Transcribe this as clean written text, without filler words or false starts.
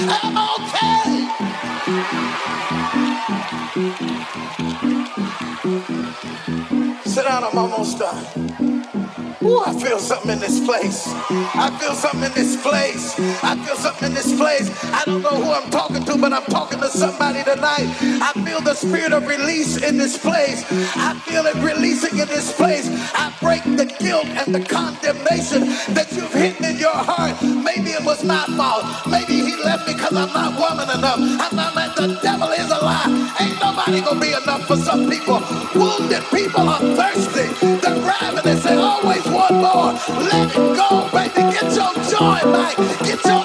I'm okay. Sit down, I'm almost done. Ooh, I feel something in this place. I feel something in this place. I feel something in this place. I don't know who I'm talking to, but I'm talking to somebody tonight. I feel the spirit of release in this place. I feel it releasing in this place. I break the guilt and the condemnation that you've hidden in your heart. Maybe it was my fault. Maybe he left me because I'm not woman enough. I'm not like the devil is a lie. Ain't nobody gonna be enough for some people. Wounded people are thirsty. They're ravenous. They always want more. Let it go, baby. Get your joy back. Get your